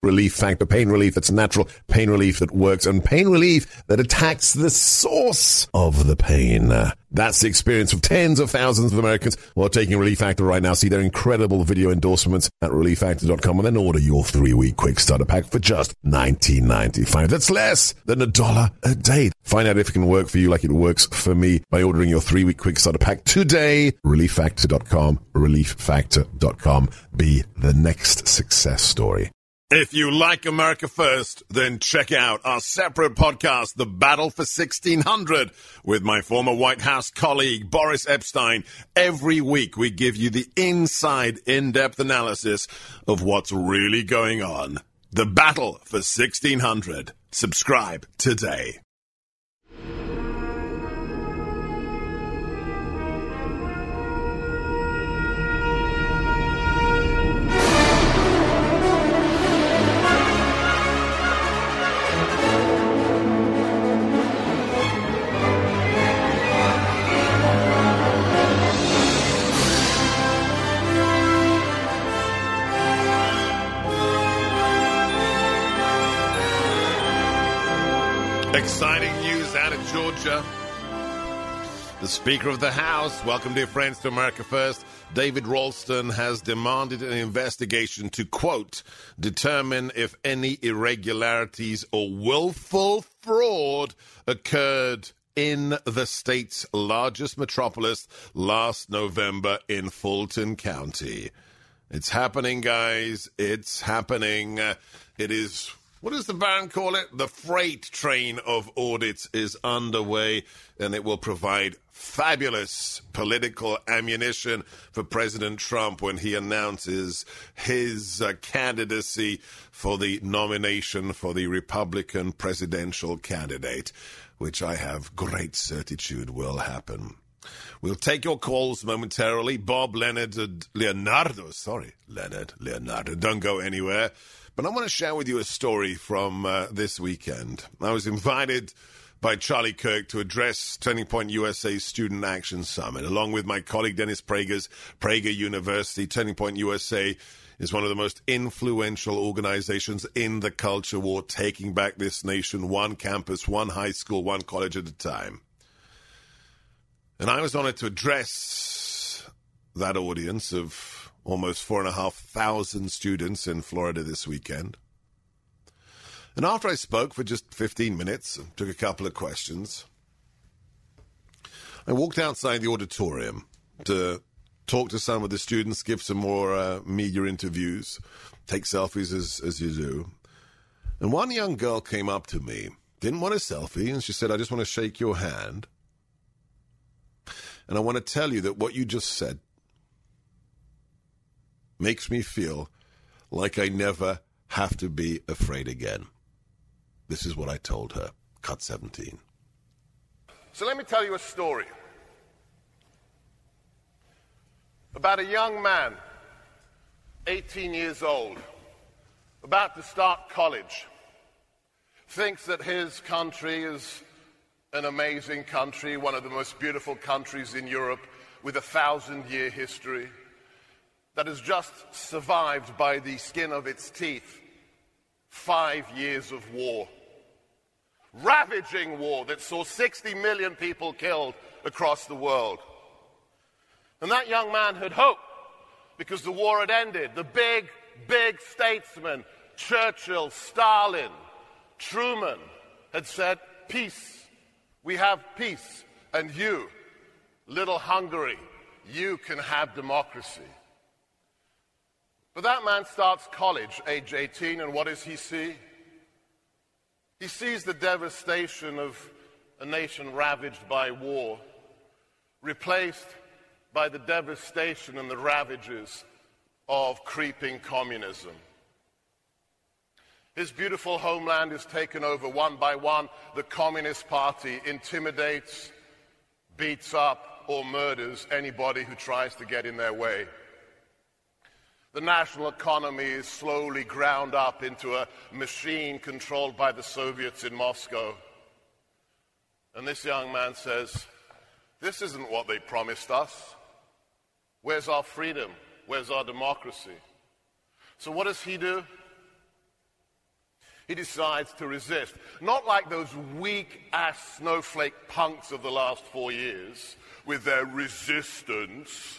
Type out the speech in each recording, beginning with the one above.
Relief Factor. Pain relief that's natural, pain relief that works, and pain relief that attacks the source of the pain. That's the experience of tens of thousands of Americans who are taking Relief Factor right now. See their incredible video endorsements at relieffactor.com and then order your 3-week quick starter pack for just $19.95. That's less than $1 a day. Find out if it can work for you like it works for me by ordering your 3-week quick starter pack today. relieffactor.com, relieffactor.com. Be the next success story. If you like America First, then check out our separate podcast, The Battle for 1600, with my former White House colleague, Boris Epshteyn. Every week, we give you the inside, in-depth analysis of what's really going on. The Battle for 1600. Subscribe today. Exciting news out of Georgia. The Speaker of the House, welcome dear friends to America First, David Ralston, has demanded an investigation to, quote, determine if any irregularities or willful fraud occurred in the state's largest metropolis last November in Fulton County. It's happening, guys. It's happening. It is... What does the Baron call it? The freight train of audits is underway, and it will provide fabulous political ammunition for President Trump when he announces his candidacy for the nomination for the Republican presidential candidate, which I have great certitude will happen. We'll take your calls momentarily. Leonardo, don't go anywhere. But I want to share with you a story from this weekend. I was invited by Charlie Kirk to address Turning Point USA's Student Action Summit, along with my colleague Dennis Prager's Prager University. Turning Point USA is one of the most influential organizations in the culture war, taking back this nation one campus, one high school, one college at a time. And I was honored to address that audience of almost 4,500 students in Florida this weekend. And after I spoke for just 15 minutes and took a couple of questions, I walked outside the auditorium to talk to some of the students, give some more media interviews, take selfies as you do. And one young girl came up to me, didn't want a selfie, and she said, I just want to shake your hand. And I want to tell you that what you just said makes me feel like I never have to be afraid again. This is what I told her. Cut 17. So let me tell you a story about a young man, 18 years old, about to start college, thinks that his country is an amazing country, one of the most beautiful countries in Europe with a 1,000-year history, that has just survived by the skin of its teeth 5 years of war. Ravaging war that saw 60 million people killed across the world. And that young man had hope because the war had ended. The big, big statesmen, Churchill, Stalin, Truman, had said, peace. We have peace. And you, little Hungary, you can have democracy. But that man starts college, age 18, and what does he see? He sees the devastation of a nation ravaged by war, replaced by the devastation and the ravages of creeping communism. His beautiful homeland is taken over one by one. The Communist Party intimidates, beats up, or murders anybody who tries to get in their way. The national economy is slowly ground up into a machine controlled by the Soviets in Moscow. And this young man says, this isn't what they promised us. Where's our freedom? Where's our democracy? So what does he do? He decides to resist. Not like those weak-ass snowflake punks of the last 4 years with their resistance.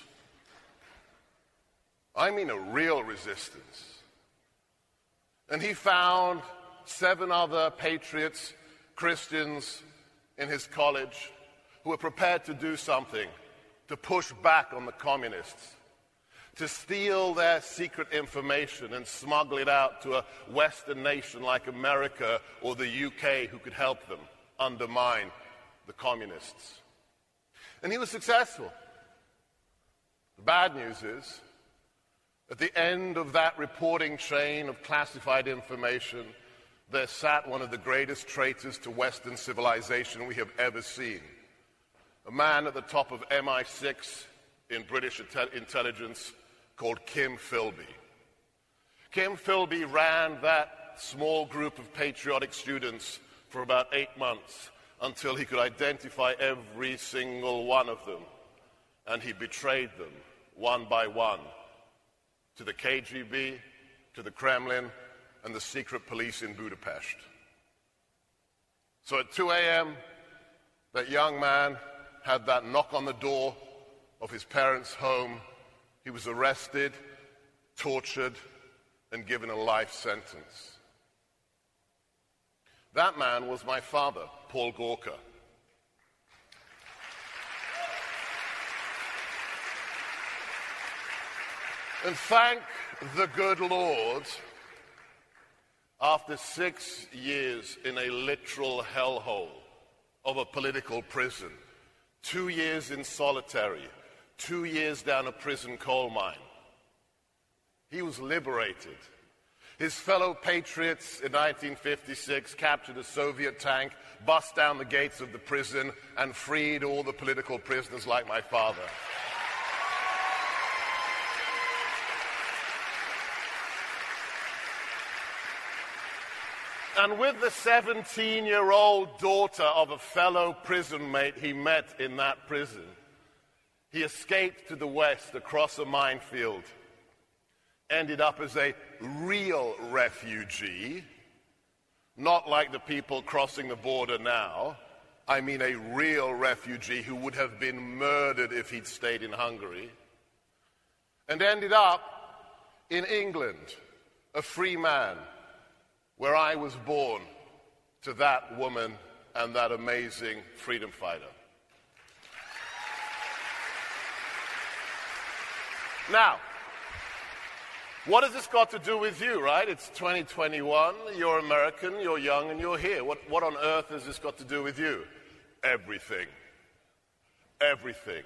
I mean a real resistance. And he found 7 other patriots, Christians in his college, who were prepared to do something, to push back on the communists, to steal their secret information and smuggle it out to a Western nation like America or the UK who could help them undermine the communists. And he was successful. The bad news is, at the end of that reporting chain of classified information, there sat one of the greatest traitors to Western civilization we have ever seen. A man at the top of MI6 in British intelligence called Kim Philby. Kim Philby ran that small group of patriotic students for about 8 months until he could identify every single one of them, and he betrayed them one by one to the KGB, to the Kremlin, and the secret police in Budapest. So at 2 a.m., that young man had that knock on the door of his parents' home. He was arrested, tortured, and given a life sentence. That man was my father, Paul Gorka. And thank the good Lord, after 6 years in a literal hellhole of a political prison, 2 years in solitary, 2 years down a prison coal mine, he was liberated. His fellow patriots in 1956 captured a Soviet tank, bust down the gates of the prison, and freed all the political prisoners like my father. And with the 17-year-old daughter of a fellow prison mate he met in that prison, he escaped to the West across a minefield, ended up as a real refugee, not like the people crossing the border now. I mean a real refugee who would have been murdered if he'd stayed in Hungary, and ended up in England, a free man, where I was born to that woman and that amazing freedom fighter. Now, what has this got to do with you, right? It's 2021, you're American, you're young, and you're here. What on earth has this got to do with you? Everything. Everything.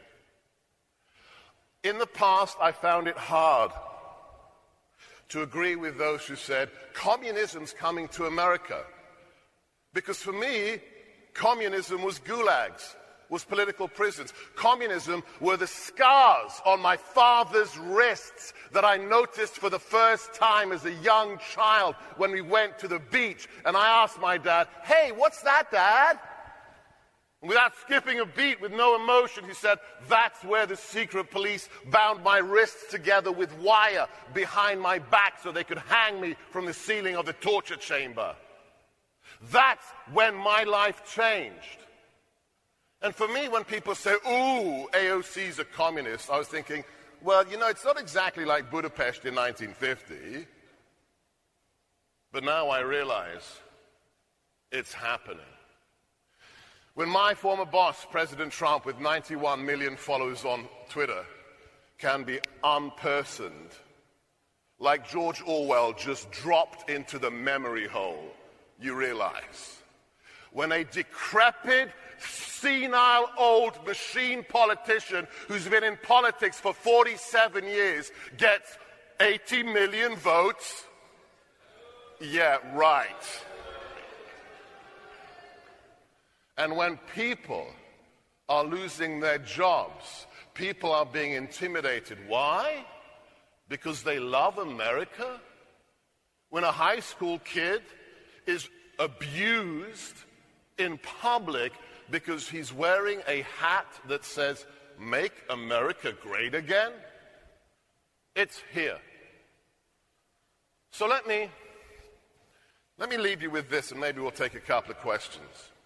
In the past, I found it hard to agree with those who said, communism's coming to America. Because for me, communism was gulags, was political prisons. Communism were the scars on my father's wrists that I noticed for the first time as a young child when we went to the beach. And I asked my dad, hey, what's that, Dad? And without skipping a beat, with no emotion, he said, that's where the secret police bound my wrists together with wire behind my back so they could hang me from the ceiling of the torture chamber. That's when my life changed. And for me, when people say, ooh, AOC's a communist, I was thinking, well, you know, it's not exactly like Budapest in 1950. But now I realize it's happening. When my former boss, President Trump, with 91 million followers on Twitter, can be unpersoned, like George Orwell just dropped into the memory hole, you realize. When a decrepit, senile, old machine politician who's been in politics for 47 years gets 80 million votes, yeah, right. And when people are losing their jobs, people are being intimidated. Why? Because they love America? When a high school kid is abused in public because he's wearing a hat that says, "Make America Great Again," it's here. So let me Let me leave you with this, and maybe we'll take a couple of questions.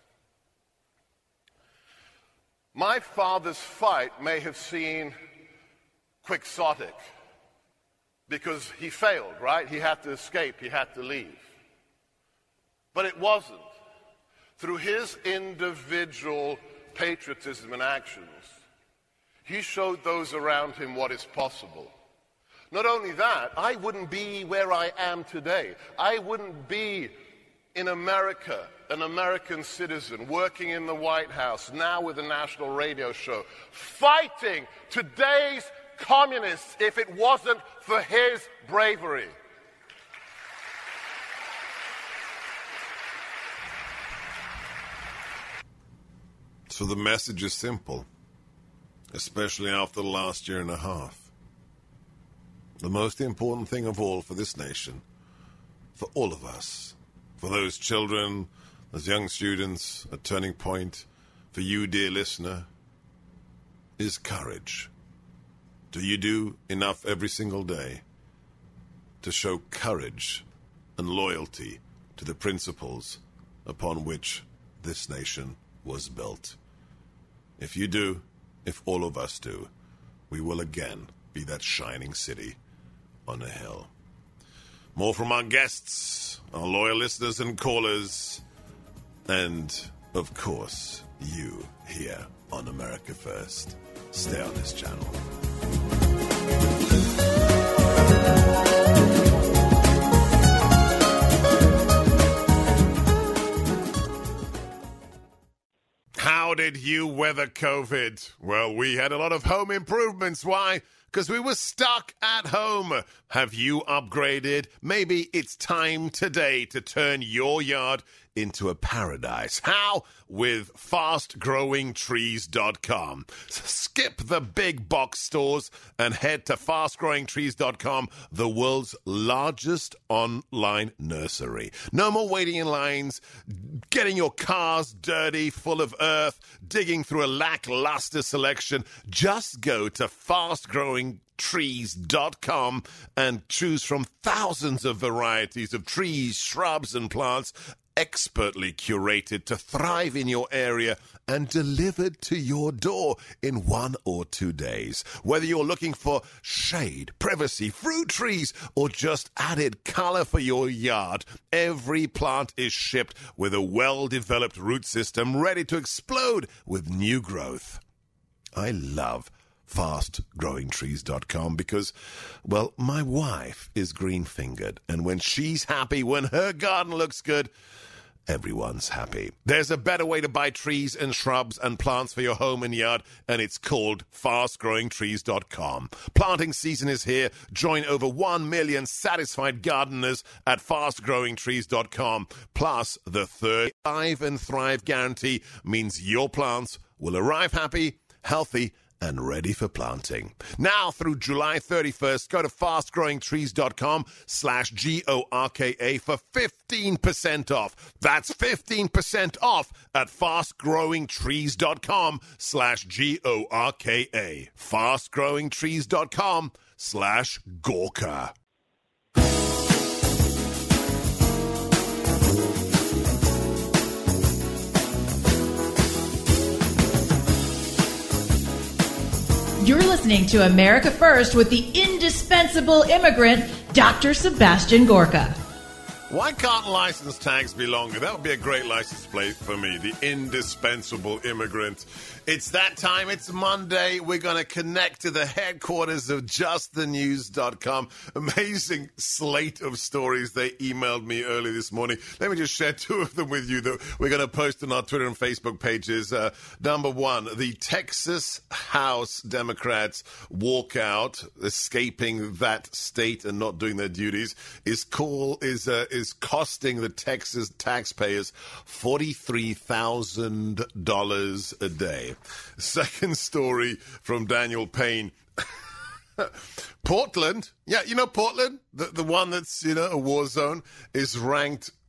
My father's fight may have seemed quixotic because he failed, right? He had to escape, he had to leave. But it wasn't. Through his individual patriotism and actions, he showed those around him what is possible. Not only that, I wouldn't be where I am today. I wouldn't be in America, an American citizen, working in the White House, now with a national radio show, fighting today's communists if it wasn't for his bravery. So the message is simple, especially after the last year and a half. The most important thing of all for this nation, for all of us, for those children, those young students, a turning point, for you, dear listener, is courage. Do you do enough every single day to show courage and loyalty to the principles upon which this nation was built? If you do, if all of us do, we will again be that shining city on a hill. More from our guests, our loyal listeners and callers, and, of course, you here on America First. Stay on this channel. How did you weather COVID? Well, we had a lot of home improvements. Why? Because we were stuck at home. Have you upgraded? Maybe it's time today to turn your yard into a paradise. How? With FastGrowingTrees.com. Skip the big box stores and head to FastGrowingTrees.com, the world's largest online nursery. No more waiting in lines, getting your cars dirty, full of earth, digging through a lackluster selection. Just go to FastGrowingTrees.com and choose from thousands of varieties of trees, shrubs, and plants, expertly curated to thrive in your area and delivered to your door in 1 or 2 days. Whether you're looking for shade, privacy, fruit trees, or just added color for your yard, every plant is shipped with a well-developed root system ready to explode with new growth. I love FastGrowingTrees.com because, well, my wife is green-fingered, and when she's happy, when her garden looks good, everyone's happy. There's a better way to buy trees and shrubs and plants for your home and yard, and it's called FastGrowingTrees.com. Planting season is here. Join over 1 million satisfied gardeners at FastGrowingTrees.com. Plus, the Thrive and Thrive guarantee means your plants will arrive happy, healthy, and ready for planting. Now through July 31st, go to fastgrowingtrees.com/GORKA for 15% off. That's 15% off at fastgrowingtrees.com/GORKA. fastgrowingtrees.com/Gorka. You're listening to America First with the indispensable immigrant, Dr. Sebastian Gorka. Why can't license tags be longer? That would be a great license plate for me, the indispensable immigrant. It's that time. It's Monday. We're going to connect to the headquarters of JustTheNews.com. Amazing slate of stories they emailed me early this morning. Let me just share 2 of them with you that we're going to post on our Twitter and Facebook pages. Number 1, the Texas House Democrats walk out, escaping that state and not doing their duties, is costing the Texas taxpayers $43,000 a day. Second story from Daniel Payne. Portland, yeah, you know Portland, the one that's, a war zone, is ranked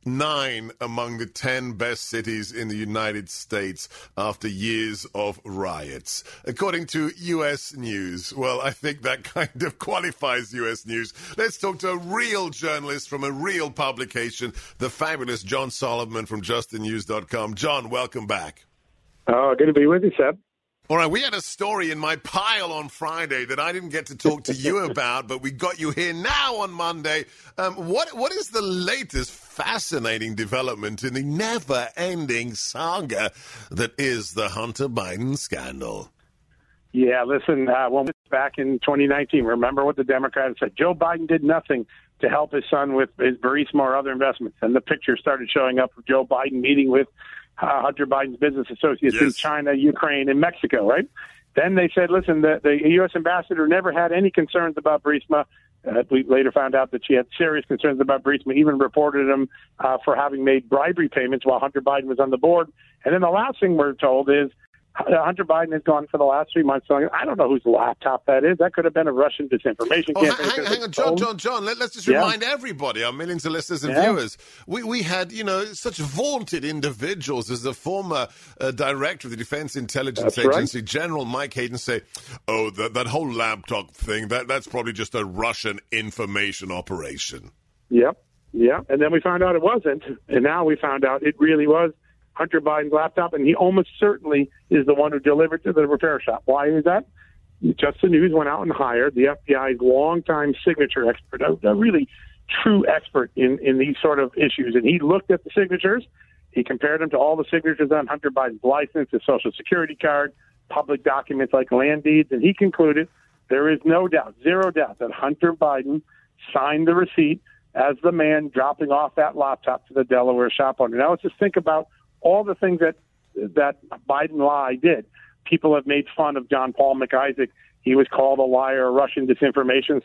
9 among the 10 best cities in the United States after years of riots. According to U.S. News. Well, I think that kind of qualifies U.S. News. Let's talk to a real journalist from a real publication, the fabulous John Solomon from JustTheNews.com. John, welcome back. Oh, good to be with you, Seb. All right, we had a story in my pile on Friday that I didn't get to talk to you about, but we got you here now on Monday. What is the latest fascinating development in the never-ending saga that is the Hunter Biden scandal? Yeah, listen, when back in 2019, remember what the Democrats said? Joe Biden did nothing to help his son with his Burisma or other investments. And the picture started showing up of Joe Biden meeting with Hunter Biden's business associates in China, Ukraine, and Mexico, right? Then they said, listen, the U.S. ambassador never had any concerns about Burisma. We later found out that she had serious concerns about Burisma, even reported him for having made bribery payments while Hunter Biden was on the board. And then the last thing we're told is Hunter Biden has gone for the last 3 months saying, I don't know whose laptop that is. That could have been a Russian disinformation campaign. Hang on, John. Let's just remind everybody, our millions of listeners and viewers, we had, such vaunted individuals as the former director of the Defense Intelligence Agency, General Mike Hayden, say, that whole laptop thing, that's probably just a Russian information operation. Yep. And then we found out it wasn't. And now we found out it really was Hunter Biden's laptop, and he almost certainly is the one who delivered to the repair shop. Why is that? Just the News went out and hired the FBI's longtime signature expert, a really true expert in these sort of issues. And he looked at the signatures. He compared them to all the signatures on Hunter Biden's license, his Social Security card, public documents like land deeds, and he concluded there is no doubt, zero doubt, that Hunter Biden signed the receipt as the man dropping off that laptop to the Delaware shop owner. Now let's just think about all the things that Biden lie did. People have made fun of John Paul McIsaac. He was called a liar, a Russian disinformation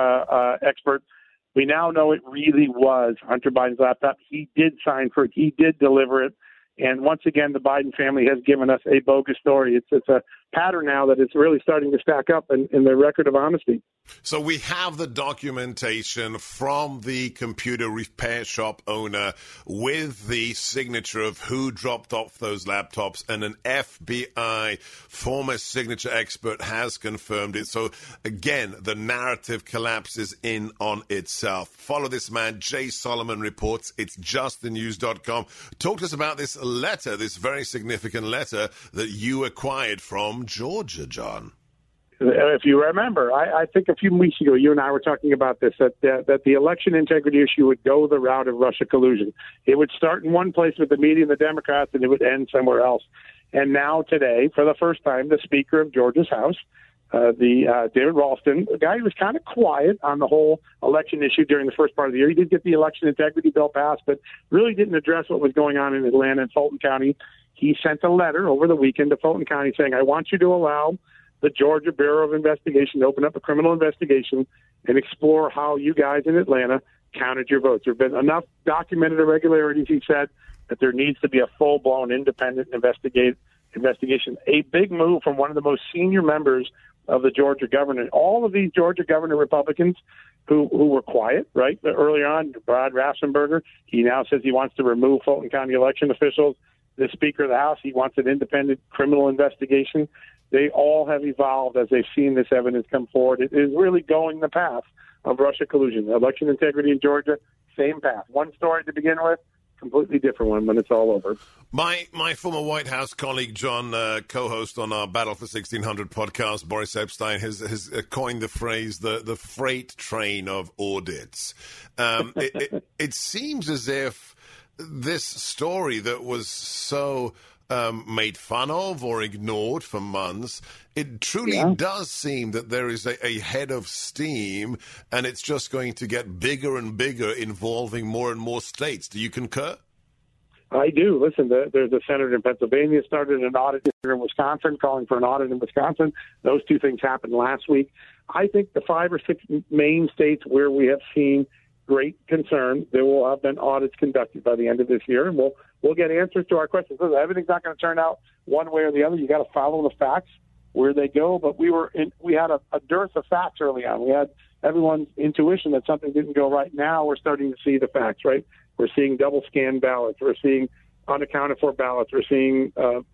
expert. We now know it really was Hunter Biden's laptop. He did sign for it. He did deliver it. And once again, the Biden family has given us a bogus story. It's a pattern now that it's really starting to stack up in the record of honesty. So we have the documentation from the computer repair shop owner with the signature of who dropped off those laptops, and an FBI former signature expert has confirmed it. So again, the narrative collapses in on itself. Follow this man, Jay Solomon reports. It's justthenews.com. Talk to us about this letter, this very significant letter that you acquired from Georgia, John. If you remember, I think a few weeks ago, you and I were talking about this, that the election integrity issue would go the route of Russia collusion. It would start in one place with the media and the Democrats, and it would end somewhere else. And now today, for the first time, the Speaker of Georgia's House, David Ralston, a guy who was kind of quiet on the whole election issue during the first part of the year. He did get the election integrity bill passed, but really didn't address what was going on in Atlanta and Fulton County. He sent a letter over the weekend to Fulton County saying, I want you to allow the Georgia Bureau of Investigation to open up a criminal investigation and explore how you guys in Atlanta counted your votes. There have been enough documented irregularities, he said, that there needs to be a full-blown independent investigation. A big move from one of the most senior members of the Georgia government. All of these Georgia governor Republicans who were quiet, right, earlier on, Brad Raffensperger, he now says he wants to remove Fulton County election officials. The Speaker of the House, he wants an independent criminal investigation. They all have evolved as they've seen this evidence come forward. It is really going the path of Russia collusion. Election integrity in Georgia, same path. One story to begin with, completely different one when it's all over. My former White House colleague, John, co-host on our Battle for 1600 podcast, Boris Epstein, has coined the phrase the freight train of audits. It seems as if this story that was so made fun of or ignored for months, it truly does seem that there is a head of steam, and it's just going to get bigger and bigger, involving more and more states. Do you concur? I do. Listen, there's a senator in Pennsylvania started an audit in Wisconsin, calling for an audit in Wisconsin. Those two things happened last week. I think the 5 or 6 main states where we have seen great concern, there will have been audits conducted by the end of this year, and we'll get answers to our questions. Listen, everything's not going to turn out one way or the other. You got to follow the facts where they go. But we had a dearth of facts early on. We had everyone's intuition that something didn't go right. Now we're starting to see the facts, right? We're seeing double scanned ballots. We're seeing unaccounted for ballots. We're seeing, as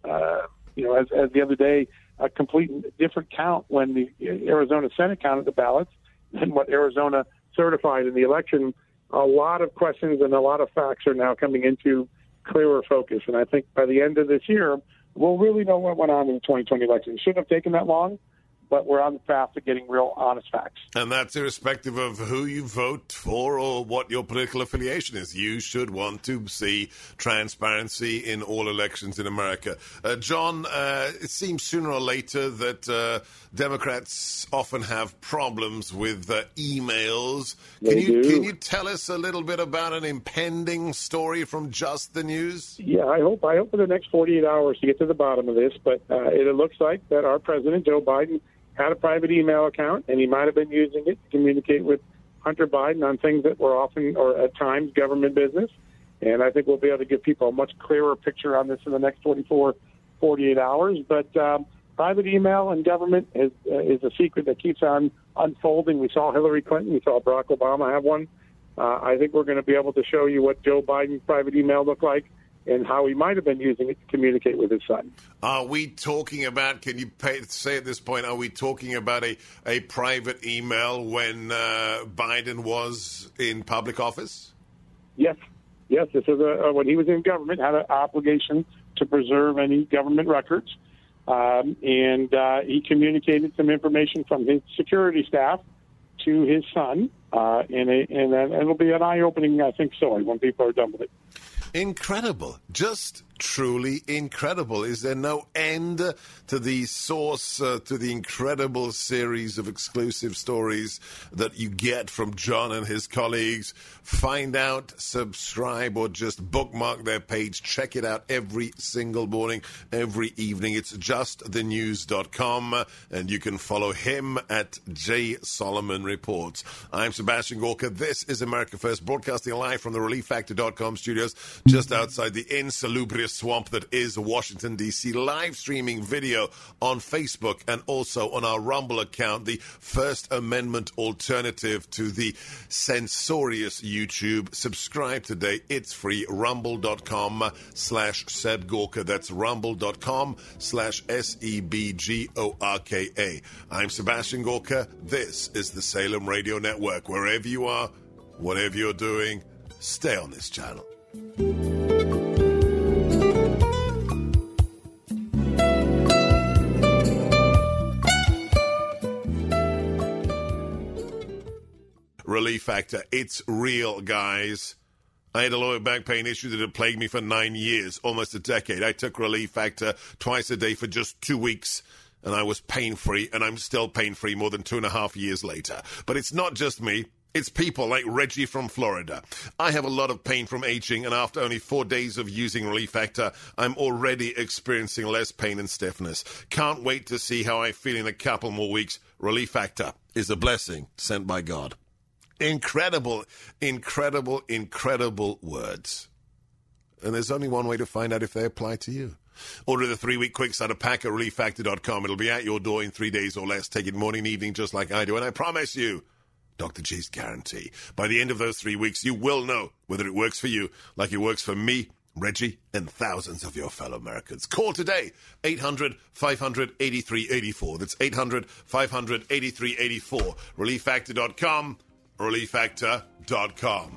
the other day, a complete different count when the Arizona Senate counted the ballots than what Arizona certified in the election. A lot of questions and a lot of facts are now coming into clearer focus. And I think by the end of this year, we'll really know what went on in the 2020 election. It shouldn't have taken that long, but we're on the path to getting real honest facts. And that's irrespective of who you vote for or what your political affiliation is. You should want to see transparency in all elections in America. John, it seems sooner or later that Democrats often have problems with emails. Can you tell us a little bit about an impending story from Just the News? Yeah, I hope in the next 48 hours to get to the bottom of this, but it looks like that our president, Joe Biden, had a private email account, and he might have been using it to communicate with Hunter Biden on things that were often, or at times, government business. And I think we'll be able to give people a much clearer picture on this in the next 48 hours. But private email and government is a secret that keeps on unfolding. We saw Hillary Clinton. We saw Barack Obama have one. I think we're going to be able to show you what Joe Biden's private email looked like and how he might have been using it to communicate with his son. Are we talking about, can you say at this point, are we talking about a private email when Biden was in public office? Yes. This is when he was in government, had an obligation to preserve any government records. And he communicated some information from his security staff to his son. And it'll be an eye-opening, I think, story when people are done with it. Incredible. Just truly incredible. Is there no end to the source, to the incredible series of exclusive stories that you get from John and his colleagues? Find out, subscribe, or just bookmark their page. Check it out every single morning, every evening. It's justthenews.com, and you can follow him at J. Solomon Reports. I'm Sebastian Gorka. This is America First, broadcasting live from the ReliefFactor.com studios, just outside the insalubrious swamp that is Washington, D.C. Live streaming video on Facebook and also on our Rumble account, the First Amendment alternative to the censorious YouTube. Subscribe today. It's free. Rumble.com/Seb Gorka. That's rumble.com/SEBGORKA. I'm Sebastian Gorka. This is the Salem Radio Network. Wherever you are, whatever you're doing, stay on this channel. Relief Factor. It's real, guys. I had a lower back pain issue that had plagued me for 9 years, almost a decade. I took Relief Factor twice a day for just 2 weeks, and I was pain-free, and I'm still pain-free more than 2.5 years later. But it's not just me. It's people like Reggie from Florida. I have a lot of pain from aging, and after only 4 days of using Relief Factor, I'm already experiencing less pain and stiffness. Can't wait to see how I feel in a couple more weeks. Relief Factor is a blessing sent by God. Incredible, incredible, incredible words. And there's only one way to find out if they apply to you. Order the 3-week quick starter pack at ReliefFactor.com. It'll be at your door in 3 days or less. Take it morning and evening just like I do. And I promise you, Dr. G's guarantee, by the end of those 3 weeks, you will know whether it works for you like it works for me, Reggie, and thousands of your fellow Americans. Call today, 800-500-8384. That's 800-500-8384. ReliefFactor.com. ReliefFactor.com.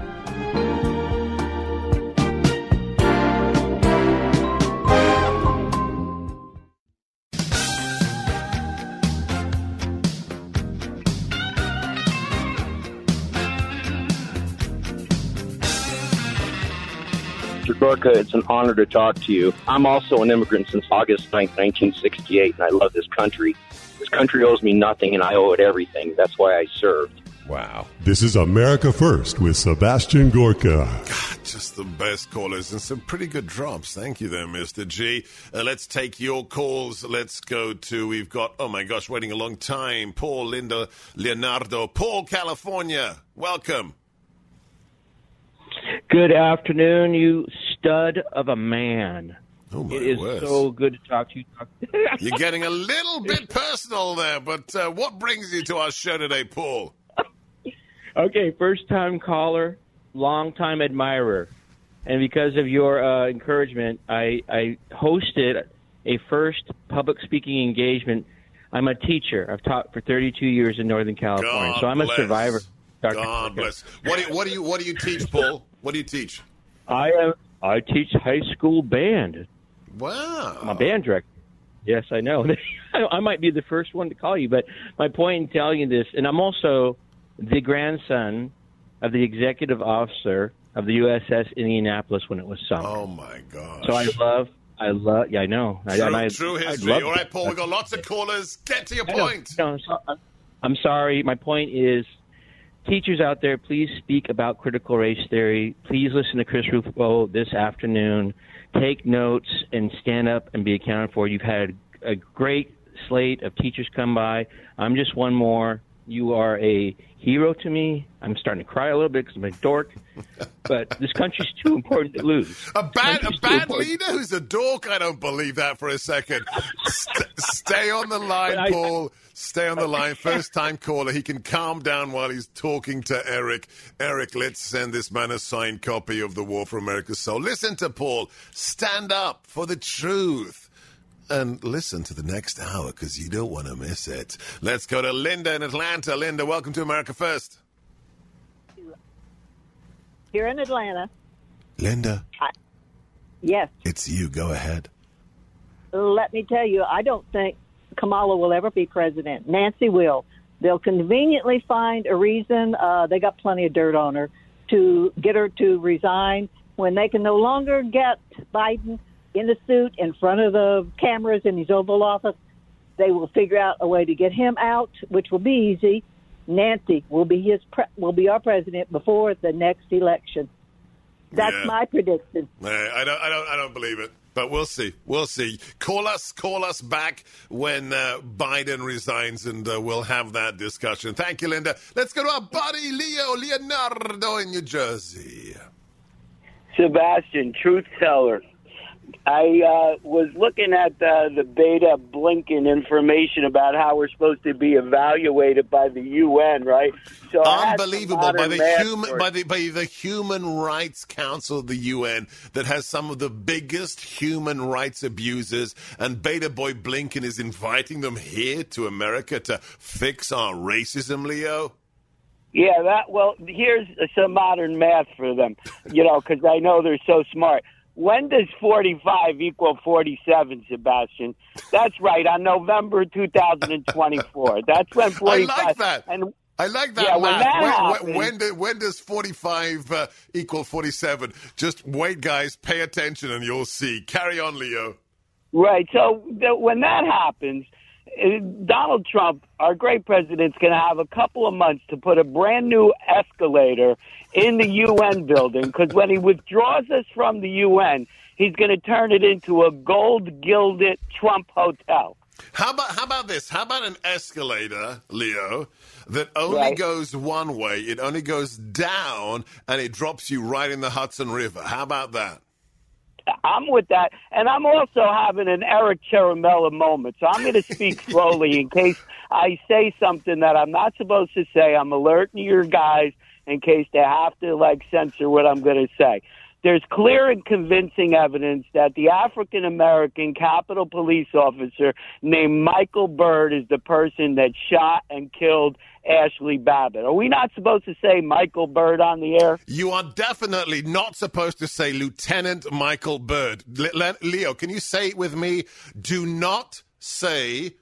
Mr. Gorka, it's an honor to talk to you. I'm also an immigrant since August 9th, 1968, and I love this country. This country owes me nothing, and I owe it everything. That's why I served. Wow. This is America First with Sebastian Gorka. God, just the best callers and some pretty good drops. Thank you there, Mr. G. Let's take your calls. Let's go to, we've got, oh my gosh, waiting a long time. Paul, Linda, Leonardo. Paul, California. Welcome. Good afternoon, you stud of a man. Oh my It is word. so good to talk to you. You're getting a little bit personal there, but what brings you to our show today, Paul? Okay, first-time caller, longtime admirer. And because of your encouragement, I hosted a first public speaking engagement. I'm a teacher. I've taught for 32 years in Northern California, so I'm a survivor. God bless. What do you teach, Paul? What do you teach? I teach high school band. Wow. I'm a band director. Yes, I know. I might be the first one to call you, but my point in telling you this, and I'm also the grandson of the executive officer of the USS Indianapolis when it was sunk. Oh, my gosh. So I love, yeah, I know. True history. All right, Paul, we've got lots of callers. Get to your point. I'm sorry. My point is, teachers out there, please speak about critical race theory. Please listen to Chris Rufo this afternoon. Take notes and stand up and be accounted for. You've had a great slate of teachers come by. I'm just one more. You are a hero to me. I'm starting to cry a little bit because I'm a dork. But this country's too important to lose. A bad leader who's a dork? I don't believe that for a second. Stay on the line, Paul. Stay on the line. First-time caller. He can calm down while he's talking to Eric. Eric, let's send this man a signed copy of The War for America's Soul. Listen to Paul. Stand up for the truth. And listen to the next hour because you don't want to miss it. Let's go to Linda in Atlanta. Linda, welcome to America First. Here in Atlanta. Linda? Yes. It's you. Go ahead. Let me tell you, I don't think Kamala will ever be president. Nancy will. They'll conveniently find a reason. They got plenty of dirt on her to get her to resign when they can no longer get Biden in the suit in front of the cameras in his Oval Office. They will figure out a way to get him out, which will be easy. Nancy will be our president before the next election. That's my prediction. I don't believe it, but we'll see. We'll see. Call us back when Biden resigns, and we'll have that discussion. Thank you, Linda. Let's go to our buddy Leonardo in New Jersey. Sebastian, truth teller. I was looking at the Beta Blinken information about how we're supposed to be evaluated by the UN, right? So unbelievable, by the Human Rights Council of the UN that has some of the biggest human rights abusers, and Beta Boy Blinken is inviting them here to America to fix our racism, Leo. Yeah, here's some modern math for them, because I know they're so smart. When does 45 equal 47, Sebastian? That's right, on November 2024. That's when 45... I like that. I like that math. When does 45 equal 47? Just wait, guys. Pay attention and you'll see. Carry on, Leo. Right. So when that happens, Donald Trump, our great president, is going to have a couple of months to put a brand new escalator in the UN building, because when he withdraws us from the UN, he's going to turn it into a gold-gilded Trump hotel. How about this? How about an escalator, Leo, that only goes one way, it only goes down, and it drops you right in the Hudson River? How about that? I'm with that, and I'm also having an Eric Ciaramella moment, so I'm going to speak slowly in case I say something that I'm not supposed to say. I'm alerting your guys in case they have to, censor what I'm going to say. There's clear and convincing evidence that the African-American Capitol Police officer named Michael Byrd is the person that shot and killed Ashley Babbitt. Are we not supposed to say Michael Byrd on the air? You are definitely not supposed to say Lieutenant Michael Byrd. Leo, can you say it with me? Do not say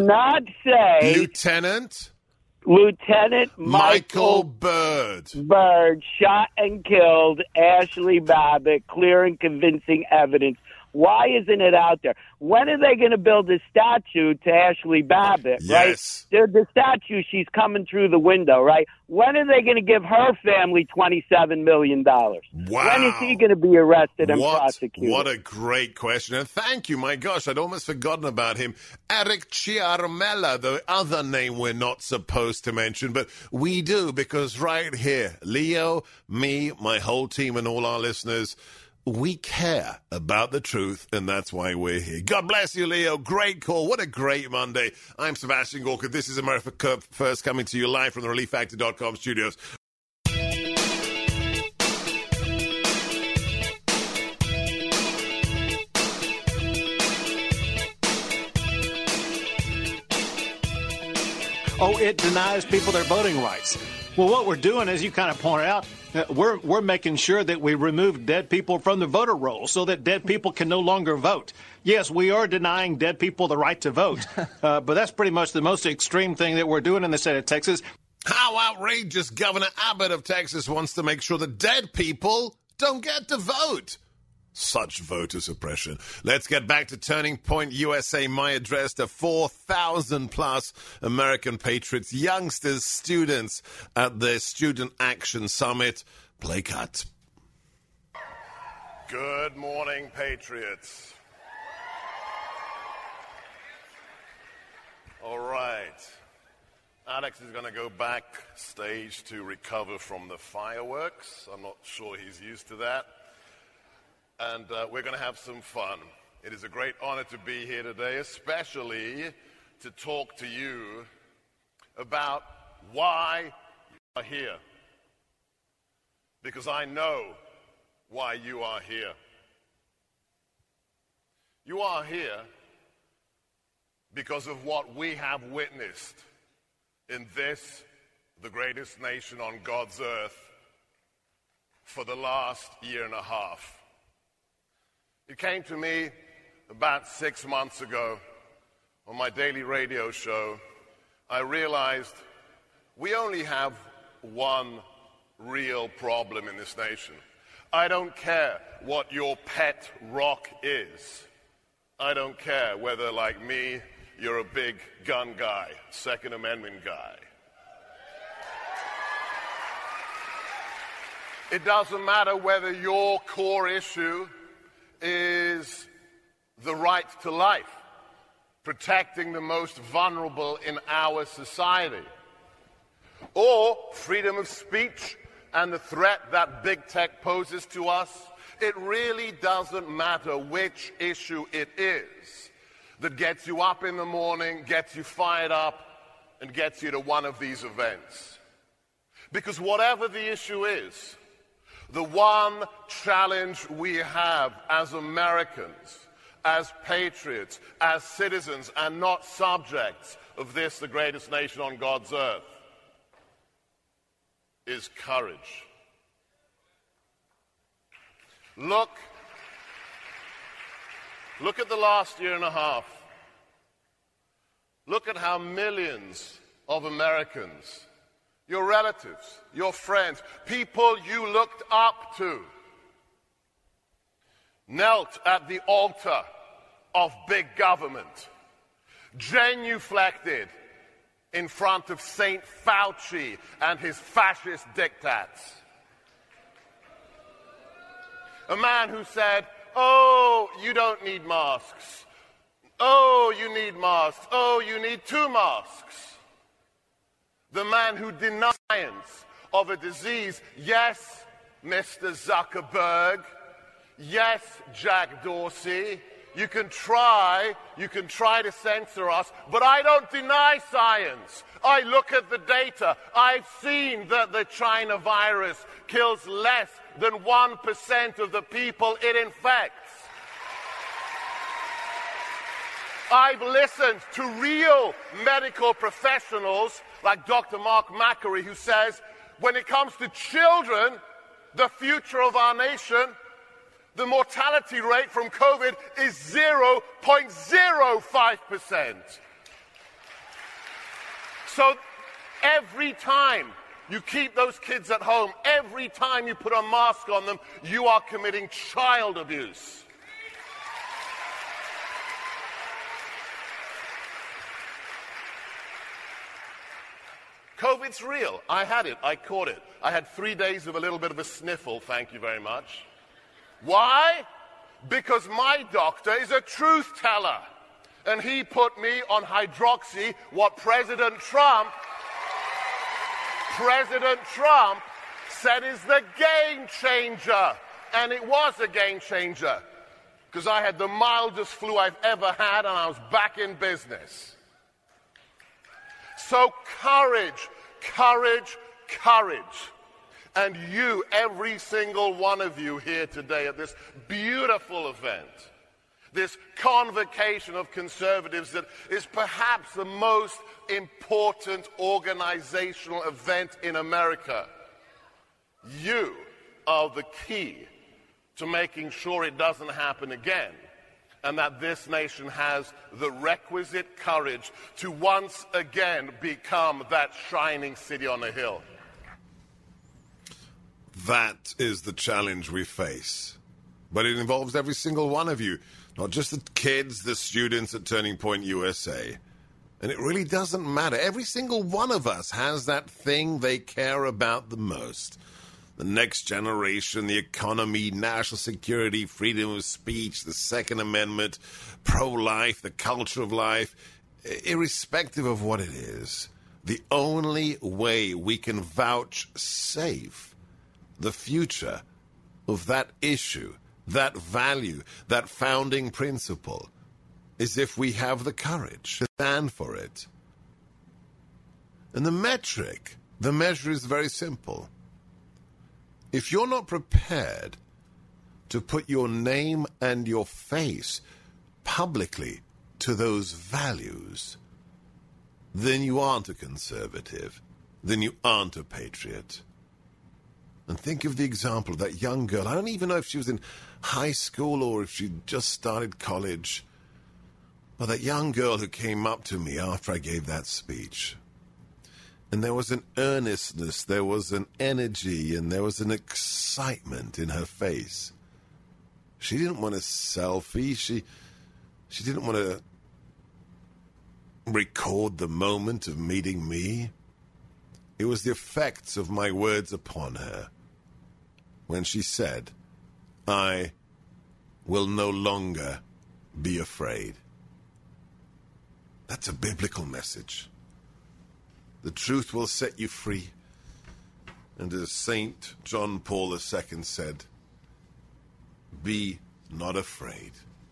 Lieutenant Michael Byrd. Byrd shot and killed Ashley Babbitt. Clear and convincing evidence. Why isn't it out there? When are they going to build a statue to Ashley Babbitt, yes. right? The statue, she's coming through the window, right? When are they going to give her family $27 million? Wow. When is he going to be arrested and prosecuted? What a great question. And thank you. My gosh, I'd almost forgotten about him. Eric Ciaramella, the other name we're not supposed to mention, but we do, because right here, Leo, me, my whole team, and all our listeners, we care about the truth, and that's why we're here. God bless you, Leo. Great call. What a great Monday. I'm Sebastian Gorka. This is America First, coming to you live from the ReliefFactor.com studios. oh, it denies people their voting rights. Well, what we're doing, as you kind of pointed out, we're making sure that we remove dead people from the voter rolls so that dead people can no longer vote. Yes, we are denying dead people the right to vote, but that's pretty much the most extreme thing that we're doing in the state of Texas. How outrageous. Governor Abbott of Texas wants to make sure that dead people don't get to vote. Such voter suppression. Let's get back to Turning Point USA, my address to 4,000-plus American patriots, youngsters, students at the Student Action Summit. Play cut. Good morning, patriots. All right. Alex is going to go backstage to recover from the fireworks. I'm not sure he's used to that. And we're going to have some fun. It is a great honor to be here today, especially to talk to you about why you are here. Because I know why you are here. You are here because of what we have witnessed in this, the greatest nation on God's earth, for the last year and a half. It came to me about 6 months ago on my daily radio show. I realized we only have one real problem in this nation. I don't care what your pet rock is. I don't care whether, like me, you're a big gun guy, Second Amendment guy. It doesn't matter whether your core issue is the right to life, protecting the most vulnerable in our society, or freedom of speech and the threat that big tech poses to us. It really doesn't matter which issue it is that gets you up in the morning, gets you fired up, and gets you to one of these events. Because whatever the issue is, the one challenge we have as Americans, as patriots, as citizens, and not subjects of this, the greatest nation on God's earth, is courage. Look at the last year and a half. Look at how millions of Americans, your relatives, your friends, people you looked up to, knelt at the altar of big government, genuflected in front of St. Fauci and his fascist diktats. A man who said, oh, you don't need masks. Oh, you need masks. Oh, you need 2 masks. The man who denies science of a disease. Yes, Mr. Zuckerberg. Yes, Jack Dorsey. You can try to censor us, but I don't deny science. I look at the data. I've seen that the China virus kills less than 1% of the people it infects. I've listened to real medical professionals like Dr. Mark Macari, who says when it comes to children, the future of our nation, the mortality rate from COVID is 0.05%. So every time you keep those kids at home, every time you put a mask on them, you are committing child abuse. COVID's real. I had it. I caught it. I had 3 days of a little bit of a sniffle, thank you very much. Why? Because my doctor is a truth teller. And he put me on hydroxy, what President Trump said is the game changer. And it was a game changer. Because I had the mildest flu I've ever had, and I was back in business. So courage, courage, courage. And you, every single one of you here today at this beautiful event, this convocation of conservatives that is perhaps the most important organizational event in America. You are the key to making sure it doesn't happen again, and that this nation has the requisite courage to once again become that shining city on a hill. That is the challenge we face. But it involves every single one of you, not just the kids, the students at Turning Point USA. And it really doesn't matter. Every single one of us has that thing they care about the most. The next generation, the economy, national security, freedom of speech, the Second Amendment, pro-life, the culture of life. Irrespective of what it is, the only way we can vouchsafe the future of that issue, that value, that founding principle, is if we have the courage to stand for it. And the measure is very simple. If you're not prepared to put your name and your face publicly to those values, then you aren't a conservative, then you aren't a patriot. And think of the example of that young girl. I don't even know if she was in high school or if she just started college. But that young girl who came up to me after I gave that speech. And there was an earnestness, there was an energy, and there was an excitement in her face. She didn't want a selfie. She didn't want to record the moment of meeting me. It was the effects of my words upon her when she said, "I will no longer be afraid." That's a biblical message. The truth will set you free. And as St. John Paul II said, be not afraid.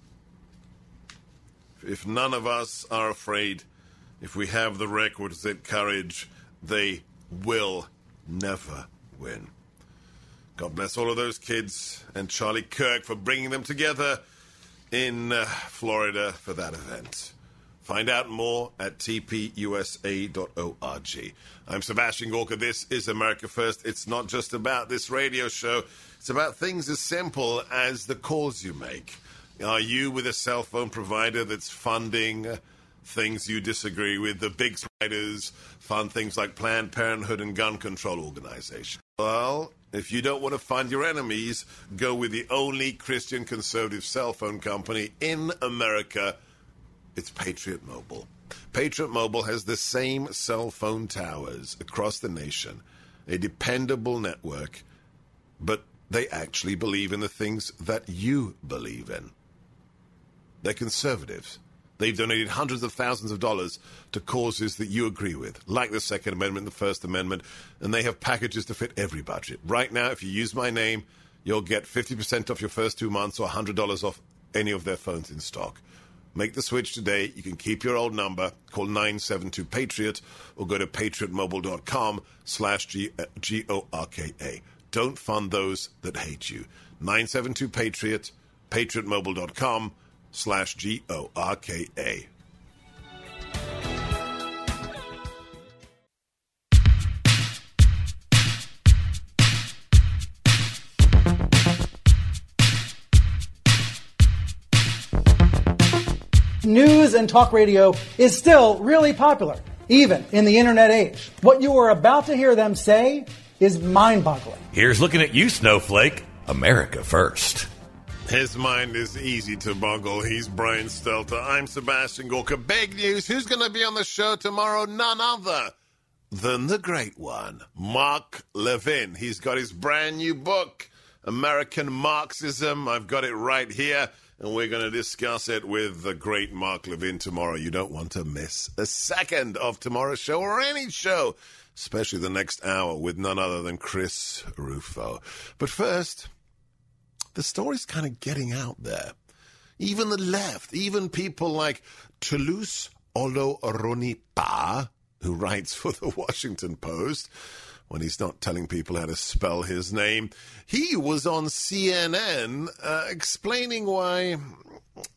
If none of us are afraid, if we have the requisite courage, they will never win. God bless all of those kids and Charlie Kirk for bringing them together in Florida for that event. Find out more at tpusa.org. I'm Sebastian Gorka. This is America First. It's not just about this radio show. It's about things as simple as the calls you make. Are you with a cell phone provider that's funding things you disagree with? The big providers fund things like Planned Parenthood and gun control organizations. Well, if you don't want to fund your enemies, go with the only Christian conservative cell phone company in America. It's Patriot Mobile. Patriot Mobile has the same cell phone towers across the nation, a dependable network, but they actually believe in the things that you believe in. They're conservatives. They've donated hundreds of thousands of dollars to causes that you agree with, like the Second Amendment, the First Amendment, and they have packages to fit every budget. Right now, if you use my name, you'll get 50% off your first 2 months or $100 off any of their phones in stock. Make the switch today. You can keep your old number, call 972-PATRIOT, or go to patriotmobile.com/GORKA. Don't fund those that hate you. 972-PATRIOT, patriotmobile.com/GORKA. News and talk radio is still really popular, even in the internet age. What you are about to hear them say is mind-boggling. Here's looking at you, Snowflake. America First. His mind is easy to boggle. He's Brian Stelter. I'm Sebastian Gorka. Big news. Who's going to be on the show tomorrow? None other than the great one, Mark Levin. He's got his brand new book, American Marxism. I've got it right here. And we're going to discuss it with the great Mark Levin tomorrow. You don't want to miss a second of tomorrow's show or any show, especially the next hour with none other than Chris Rufo. But first, the story's kind of getting out there. Even the left, even people like Toulouse Olorunipa, who writes for the Washington Post, when he's not telling people how to spell his name. He was on CNN explaining why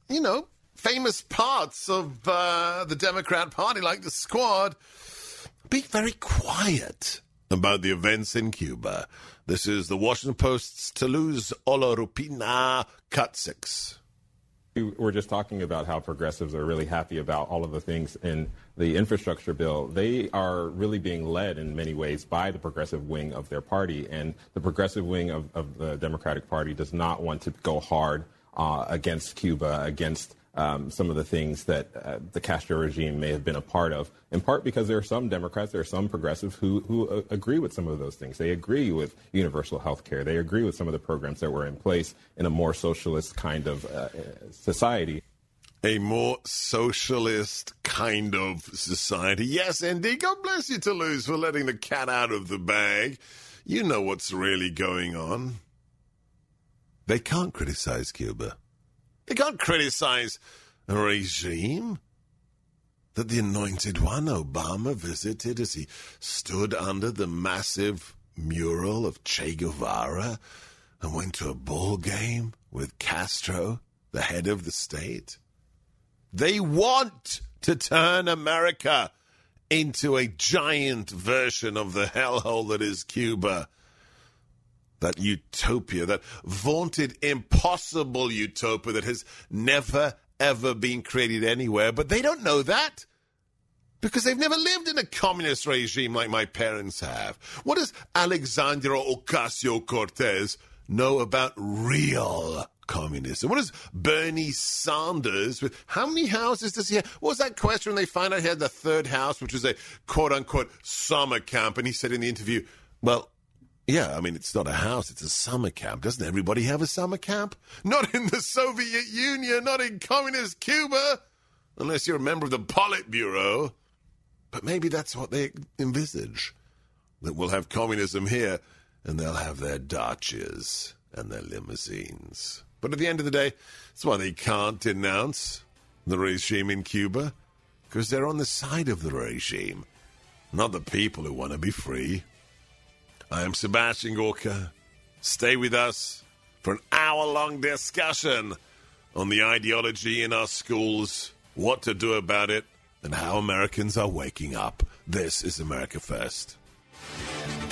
famous parts of the Democrat Party, like the Squad, be very quiet about the events in Cuba. This is the Washington Post's Toulouse Olorupina, Cut 6. We were just talking about how progressives are really happy about all of the things in the infrastructure bill. They are really being led in many ways by the progressive wing of their party, and the progressive wing of the Democratic Party does not want to go hard against Cuba, against some of the things that the Castro regime may have been a part of, in part because there are some Democrats, there are some progressives who agree with some of those things. They agree with universal health care. They agree with some of the programs that were in place in a more socialist kind of society. A more socialist kind of society. Yes, indeed. God bless you, Toulouse, for letting the cat out of the bag. You know what's really going on. They can't criticize Cuba. They can't criticize a regime that the anointed one, Obama, visited as he stood under the massive mural of Che Guevara and went to a ball game with Castro, the head of the state. They want to turn America into a giant version of the hellhole that is Cuba. That utopia, that vaunted impossible utopia that has never, ever been created anywhere. But they don't know that because they've never lived in a communist regime like my parents have. What does Alexandria Ocasio-Cortez know about real communism? What does Bernie Sanders, with how many houses does he have? What was that question when they found out he had the third house, which was a quote-unquote summer camp? And he said in the interview, well, yeah, I mean, it's not a house, it's a summer camp. Doesn't everybody have a summer camp? Not in the Soviet Union, not in communist Cuba, unless you're a member of the Politburo. But maybe that's what they envisage, that we'll have communism here, and they'll have their Dodges and their limousines. But at the end of the day, that's why they can't denounce the regime in Cuba, because they're on the side of the regime, not the people who want to be free. I am Sebastian Gorka. Stay with us for an hour-long discussion on the ideology in our schools, what to do about it, and how Americans are waking up. This is America First.